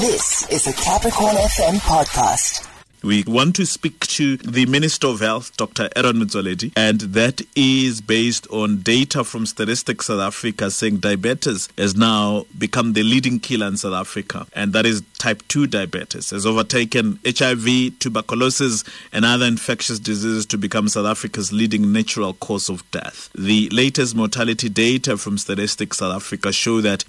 This is a Capricorn FM podcast. We want to speak to the Minister of Health, Dr. Aaron Motsoaledi, and that is based on data from Statistics South Africa saying diabetes has now become the leading killer in South Africa, and that is type 2 diabetes, has overtaken HIV, tuberculosis, and other infectious diseases to become South Africa's leading natural cause of death. The latest mortality data from Statistics South Africa show that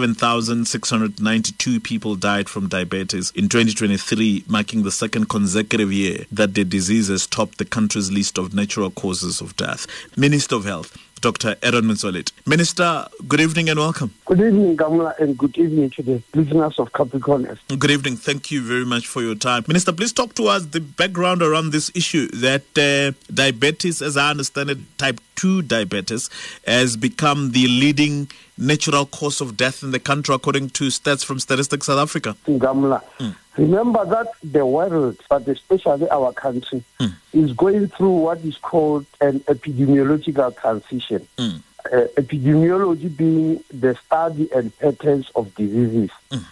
27,692 people died from diabetes in 2023, marking the second consecutive year that the disease has topped the country's list of natural causes of death. Minister of Health, Dr. Aaron Motsoaledi. Minister, good evening and welcome. Good evening, Gamla, and good evening to the listeners of Capricorn. Good evening. Thank you very much for your time. Minister, please talk to us the background around this issue that diabetes, as I understand it, type 2 diabetes, has become the leading natural cause of death in the country, according to stats from Statistics South Africa. Gamla, remember that the world, but especially our country, is going through what is called an epidemiological transition. Epidemiology being the study and patterns of diseases,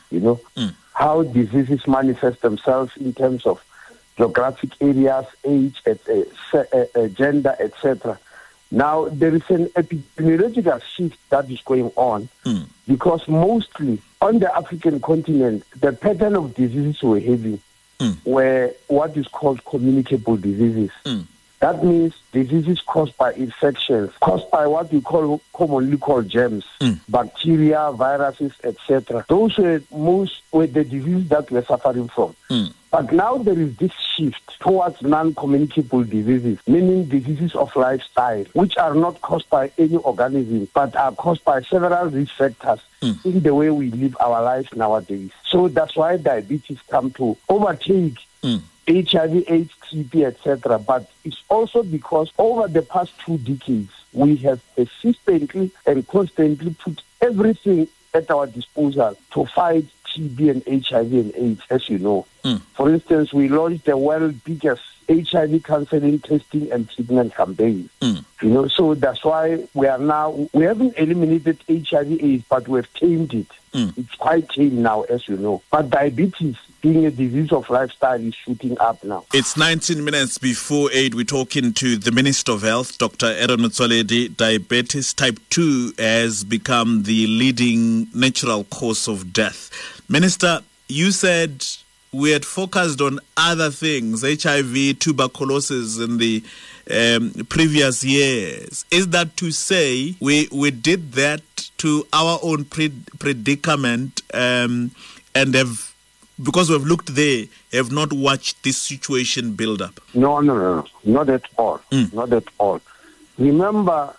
how diseases manifest themselves in terms of geographic areas, age, gender, etc. Now, there is an epidemiological shift that is going on because mostly on the African continent, the pattern of diseases we're having were what is called communicable diseases. That means diseases caused by infections, caused by what we commonly call germs, bacteria, viruses, etc. Those were the diseases that we're suffering from. But now there is this shift towards non-communicable diseases, meaning diseases of lifestyle, which are not caused by any organism, but are caused by several risk factors in the way we live our lives nowadays. So that's why diabetes come to overtake HIV, AIDS, TB, etc. But it's also because over the past 2 decades, we have persistently and constantly put everything at our disposal to fight TB and HIV and AIDS, as you know. For instance, we launched the world's biggest HIV counseling, testing, and treatment campaign. So that's why we haven't eliminated HIV/AIDS, but we've tamed it. It's quite tame now, as you know. But diabetes, being a disease of lifestyle, is shooting up now. It's 19 minutes before 8. We're talking to the Minister of Health, Dr. Aaron Motsoaledi. Diabetes type 2 has become the leading natural cause of death. Minister, you said we had focused on other things, HIV, tuberculosis in the previous years. Is that to say we did that to our own predicament and have, because we've looked there, have not watched this situation build up? No, not at all. Not at all. Remember,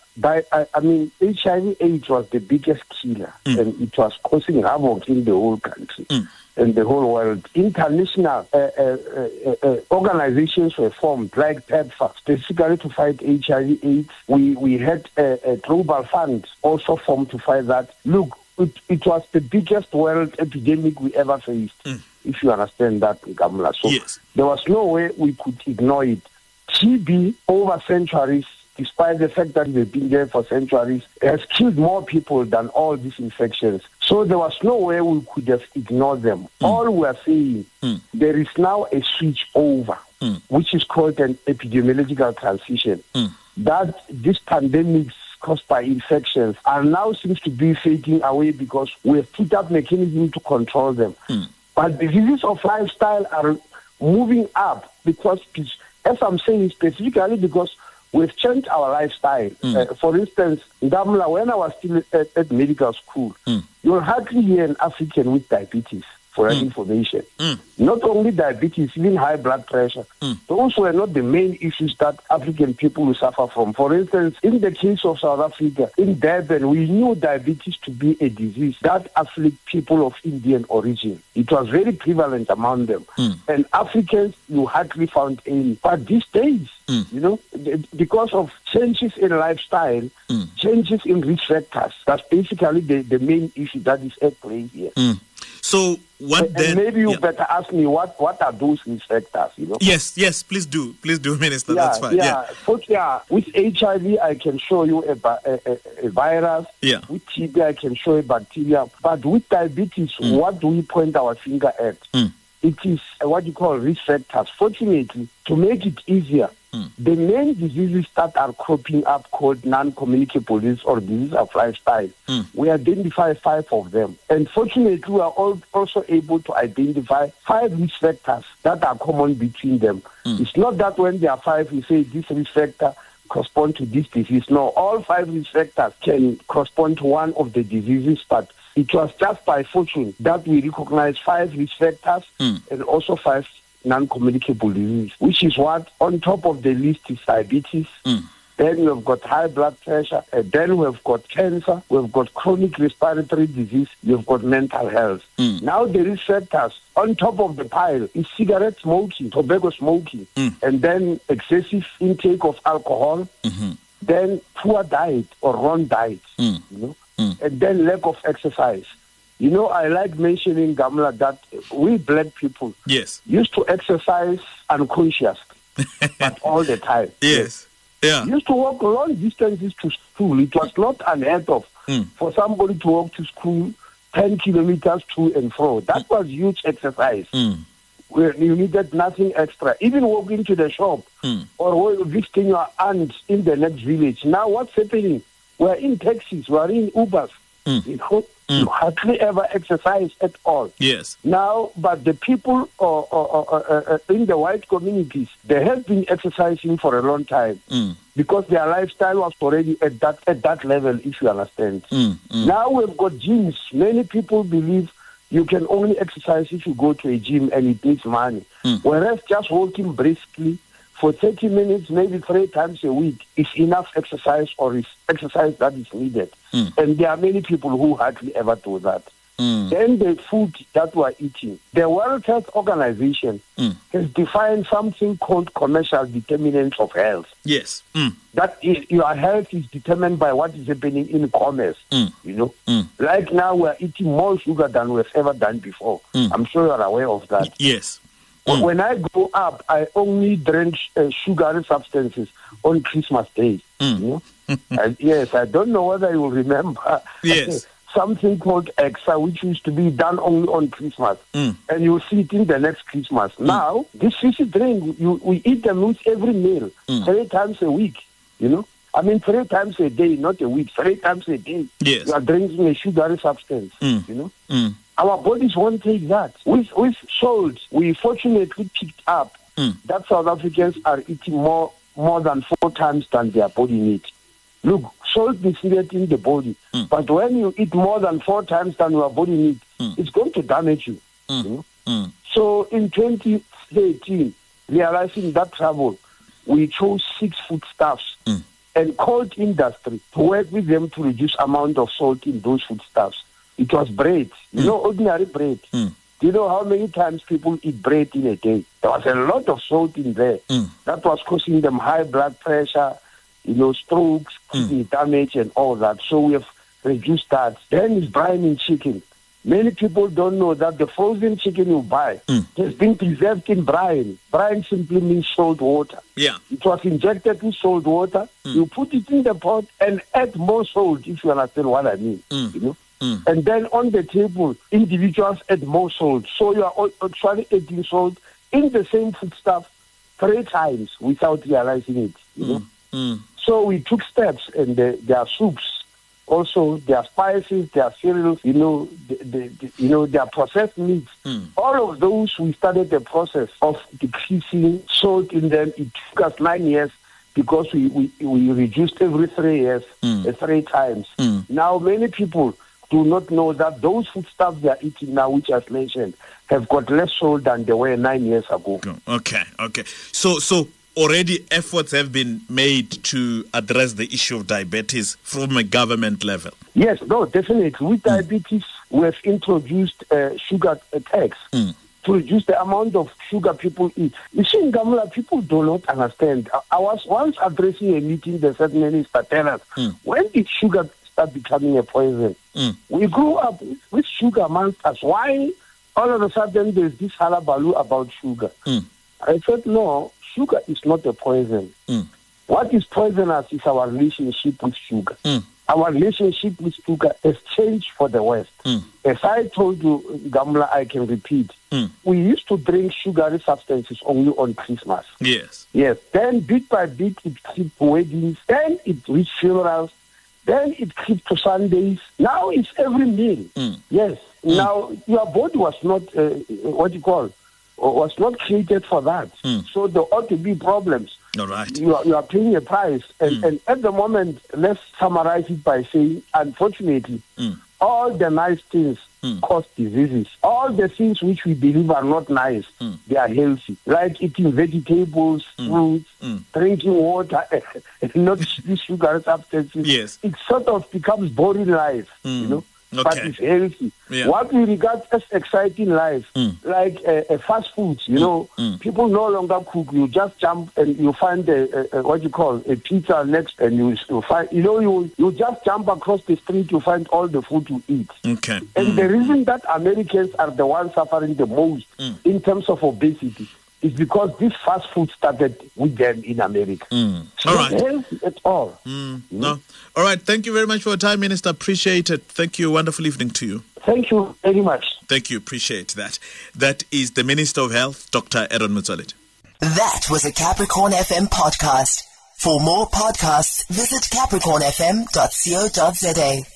HIV/AIDS was the biggest killer, and it was causing havoc in the whole country and the whole world. International organizations were formed, like PEPFAR, specifically to fight HIV/AIDS. We had a global fund also formed to fight that. Look, it was the biggest world epidemic we ever faced, if you understand that, Gamla. So there was no way we could ignore it. TB, over centuries, despite the fact that we've been there for centuries, has killed more people than all these infections. So there was no way we could have ignored them. All we are saying, there is now a switch over, which is called an epidemiological transition, that these pandemics caused by infections are now seems to be fading away because we have put up mechanisms to control them. But diseases of lifestyle are moving up because, as I'm saying, specifically because we've changed our lifestyle. For instance, Ndamla, when I was still at medical school, you'll hardly hear an African with diabetes, for your information. Not only diabetes, even high blood pressure. Those were not the main issues that African people will suffer from. For instance, in the case of South Africa, in Durban, we knew diabetes to be a disease that afflicts people of Indian origin. It was very prevalent among them. And Africans, you hardly found any. But these days, because of changes in lifestyle, changes in risk factors, that's basically the main issue that is at play here. So what and then? Maybe you better ask me what are those risk factors, Yes, please do, Minister. That's fine. With HIV, I can show you a virus. Yeah. With TB, I can show you bacteria. But with diabetes, what do we point our finger at? It is what you call risk factors. Fortunately, to make it easier, the main diseases that are cropping up called non-communicable disease or disease of lifestyle, we identify 5 of them. And fortunately, we are also able to identify 5 risk factors that are common between them. It's not that when there are 5, we say this risk factor correspond to this disease. No, all 5 risk factors can correspond to one of the diseases, but it was just by fortune that we recognize 5 risk factors and also 5 non-communicable diseases, which is what on top of the list is diabetes. Then we've got high blood pressure, and then we've got cancer, we've got chronic respiratory disease, we've got mental health. Now the risk factors on top of the pile is cigarette smoking, tobacco smoking, and then excessive intake of alcohol, then poor diet or wrong diet, and then lack of exercise. I like mentioning, Gamla, that we black people used to exercise unconsciously, but all the time. Yes. Yeah. Used to walk long distances to school. It was not unheard of for somebody to walk to school 10 kilometers to and fro. That was huge exercise. Where you needed nothing extra. Even walking to the shop or visiting your aunt in the next village. Now what's happening? We're in taxis, we're in Ubers. You hardly ever exercise at all. Yes. Now, but the people in the white communities, they have been exercising for a long time because their lifestyle was already at that level, if you understand. Now we've got gyms. Many people believe you can only exercise if you go to a gym and it needs money. Whereas just walking briskly for 30 minutes, maybe 3 times a week, is enough exercise or is exercise that is needed. And there are many people who hardly ever do that. Then the food that we are eating. The World Health Organization has defined something called commercial determinants of health. Yes. That is, your health is determined by what is happening in commerce. Like now we are eating more sugar than we've ever done before. I'm sure you are aware of that. Yes. When I grew up, I only drank sugary substances on Christmas Day. And yes, I don't know whether you will remember. Yes. Something called Exa, which used to be done only on Christmas. And you'll see it in the next Christmas. Now, this fizzy drink, we eat them with every meal, 3 times a week, 3 times a day, not a week, 3 times a day. Yes. You are drinking a sugary substance, Our bodies won't take that. With salt, we fortunately picked up that South Africans are eating more than 4 times than their body needs. Look, salt is needed in the body, but when you eat more than 4 times than your body needs, it's going to damage you. So in 2013, realizing that trouble, we chose 6 foodstuffs and called industry to work with them to reduce amount of salt in those foodstuffs. It was bread, ordinary bread. Do you know how many times people eat bread in a day? There was a lot of salt in there. That was causing them high blood pressure, strokes, kidney damage and all that. So we have reduced that. Then is brining chicken. Many people don't know that the frozen chicken you buy has been preserved in brine. Brine simply means salt water. Yeah. It was injected with salt water. You put it in the pot and add more salt, if you understand what I mean. And then on the table, individuals add more salt. So you are actually adding salt in the same foodstuff 3 times without realizing it. So we took steps, and there are soups, also there are spices, there are cereals, there are processed meats. All of those, we started the process of decreasing salt in them. It took us 9 years because we reduced every 3 years, 3 times. Now many people do not know that those foodstuffs they are eating now, which I've mentioned, have got less salt than they were 9 years ago. Okay. So already efforts have been made to address the issue of diabetes from a government level. Yes, no, definitely. With diabetes, we have introduced sugar tax to reduce the amount of sugar people eat. You see, in Gamla, people do not understand. I was once addressing a meeting, they said, Minister, tell us, when did sugar start becoming a poison. We grew up with sugar amongst us. Why all of a sudden there's this hullabaloo about sugar? I said, no, sugar is not a poison. What is poisonous is our relationship with sugar. Our relationship with sugar has changed for the West. As I told you, Gamla, I can repeat. We used to drink sugary substances only on Christmas. Yes. Yes. Then bit by bit it crept to weddings. Then it reached funerals. Then it crept to Sundays. Now it's every meal. Yes. Now your body was not was not created for that. So there ought to be problems. All right. You are paying a price. And at the moment, let's summarize it by saying, unfortunately, all the nice things cause diseases. All the things which we believe are not nice, they are healthy. Like eating vegetables, fruits, drinking water, not these sugar substances. Yes. It sort of becomes boring life, you know. Okay. But it's healthy. Yeah. What we regard as exciting life, like fast foods, you know, people no longer cook. You just jump and you find a pizza next, and you find, you just jump across the street, you find all the food to eat. Okay. And the reason that Americans are the ones suffering the most in terms of obesity is because this fast food started with them in America. All right. Healthy at all. No. All right. Thank you very much for your time, Minister. Appreciate it. Thank you. Wonderful evening to you. Thank you very much. Thank you. Appreciate that. That is the Minister of Health, Dr. Aaron Motsoaledi. That was a Capricorn FM podcast. For more podcasts, visit capricornfm.co.za.